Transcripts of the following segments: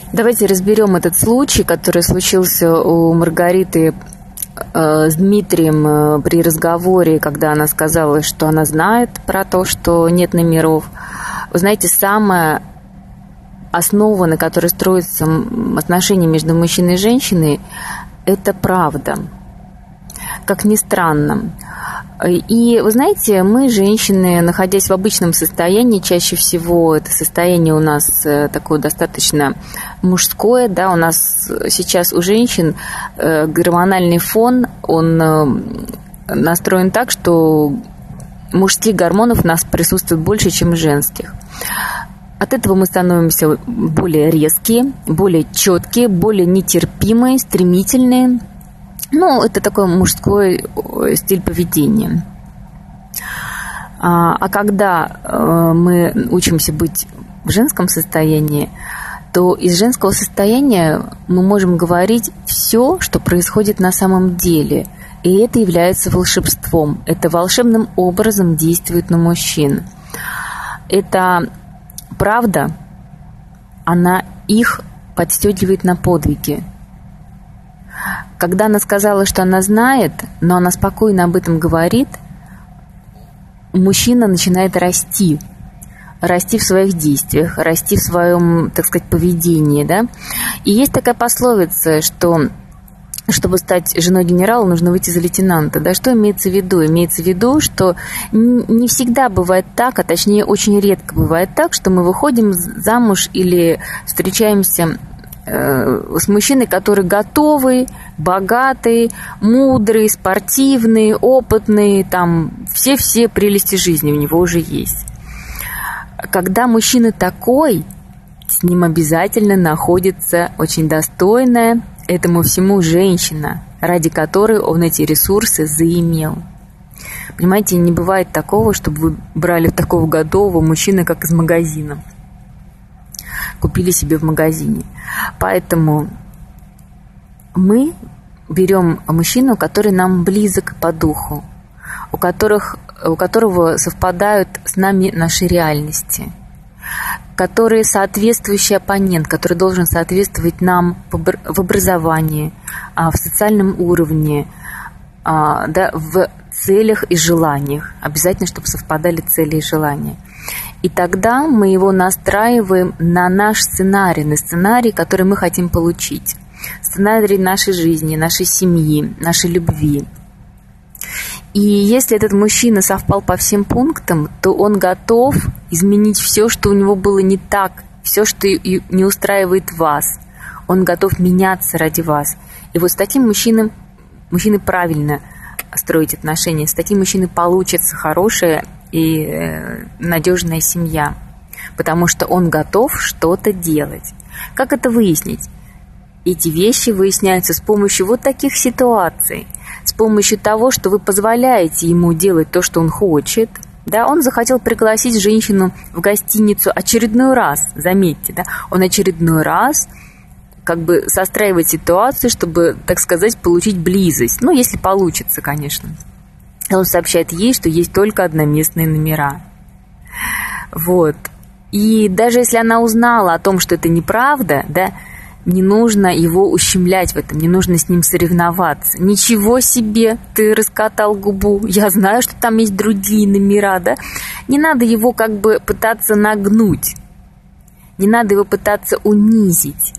Давайте разберем этот случай, который случился у Маргариты с Дмитрием при разговоре, когда она сказала, что она знает про то, что нет номеров. Вы знаете, самая основа, на которой строятся отношения между мужчиной и женщиной, это правда. Как ни странно. И вы знаете, мы, женщины, находясь в обычном состоянии, чаще всего это состояние у нас такое достаточно мужское, да, у нас сейчас у женщин гормональный фон, он настроен так, что мужских гормонов у нас присутствует больше, чем женских. От этого мы становимся более резкие, более четкие, более нетерпимые, стремительные. Ну, это такой мужской стиль поведения. А когда мы учимся быть в женском состоянии, то из женского состояния мы можем говорить все, что происходит на самом деле. И это является волшебством. Это волшебным образом действует на мужчин. Это правда, она их подстегивает на подвиги. Когда она сказала, что она знает, но она спокойно об этом говорит, мужчина начинает расти в своих действиях, расти в своем, так сказать, поведении, да. И есть такая пословица, что чтобы стать женой генерала, нужно выйти за лейтенанта. Да, что имеется в виду? Имеется в виду, что не всегда бывает так, а точнее очень редко бывает так, что мы выходим замуж или встречаемся с мужчиной, который готовый, богатый, мудрый, спортивный, опытный, там все прелести жизни у него уже есть. Когда мужчина такой, с ним обязательно находится очень достойная этому всему женщина, ради которой он эти ресурсы заимел. Понимаете, не бывает такого, чтобы вы брали такого готового мужчину, как из магазина. Купили себе в магазине. Поэтому мы берем мужчину, который нам близок по духу, у которого совпадают с нами наши реальности, который соответствующий оппонент, который должен соответствовать нам в образовании, в социальном уровне, да, в целях и желаниях. Обязательно, чтобы совпадали цели и желания. И тогда мы его настраиваем на наш сценарий, на сценарий, который мы хотим получить. Сценарий нашей жизни, нашей семьи, нашей любви. И если этот мужчина совпал по всем пунктам, то он готов изменить все, что у него было не так, все, что не устраивает вас. Он готов меняться ради вас. И вот с таким мужчиной правильно строить отношения, с таким мужчиной получится хорошая и надежная семья, потому что он готов что-то делать. Как это выяснить? Эти вещи выясняются с помощью вот таких ситуаций, с помощью того, что вы позволяете ему делать то, что он хочет. Да, он захотел пригласить женщину в гостиницу очередной раз, заметьте, да, он очередной раз как бы состраивает ситуацию, чтобы, так сказать, получить близость. Ну, если получится, конечно. Он сообщает ей, что есть только одноместные номера. Вот. И даже если она узнала о том, что это неправда, да, не нужно его ущемлять в этом, не нужно с ним соревноваться. Ничего себе, ты раскатал губу, я знаю, что там есть другие номера, да. Не надо его как бы пытаться нагнуть, не надо его пытаться унизить.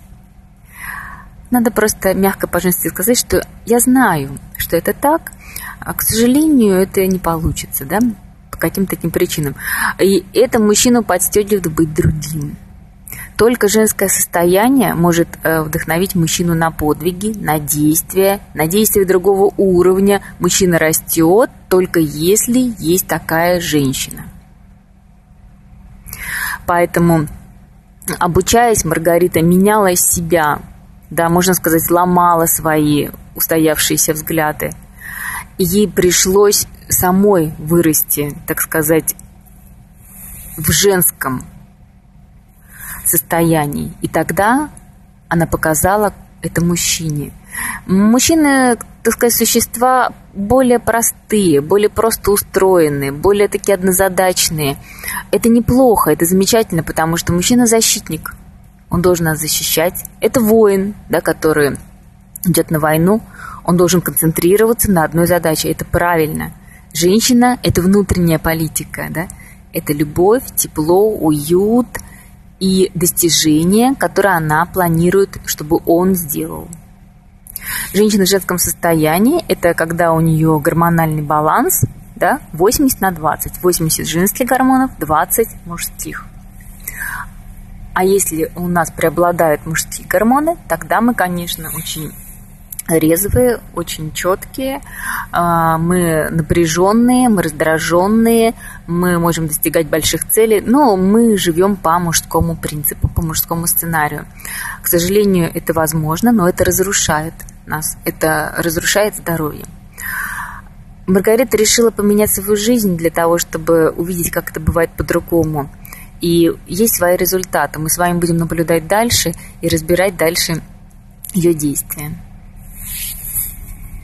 Надо просто мягко по-женски сказать, что я знаю, что это так, а, к сожалению, это не получится, да, по каким-то таким причинам. И это мужчину подстегивает быть другим. Только женское состояние может вдохновить мужчину на подвиги, на действия другого уровня. Мужчина растет, только если есть такая женщина. Поэтому, обучаясь, Маргарита меняла себя, да, можно сказать, ломала свои устоявшиеся взгляды. И ей пришлось самой вырасти, так сказать, в женском состоянии. И тогда она показала это мужчине. Мужчины, так сказать, существа более простые, более просто устроенные, более такие однозадачные. Это неплохо, это замечательно, потому что мужчина защитник. он должен нас защищать. Это воин, да, который идет на войну, он должен концентрироваться на одной задаче. Это правильно. Женщина – это внутренняя политика, да? Это любовь, тепло, уют и достижения, которые она планирует, чтобы он сделал. Женщина в женском состоянии – это когда у нее гормональный баланс, да, 80/20. 80 женских гормонов, 20 мужских. А если у нас преобладают мужские гормоны, тогда мы, конечно, очень резвые, очень четкие, мы напряженные, мы раздраженные, мы можем достигать больших целей, но мы живем по мужскому принципу, по мужскому сценарию. К сожалению, это возможно, но это разрушает нас, это разрушает здоровье. Маргарита решила поменять свою жизнь для того, чтобы увидеть, как это бывает по-другому. И есть свои результаты. Мы с вами будем наблюдать дальше и разбирать дальше ее действия.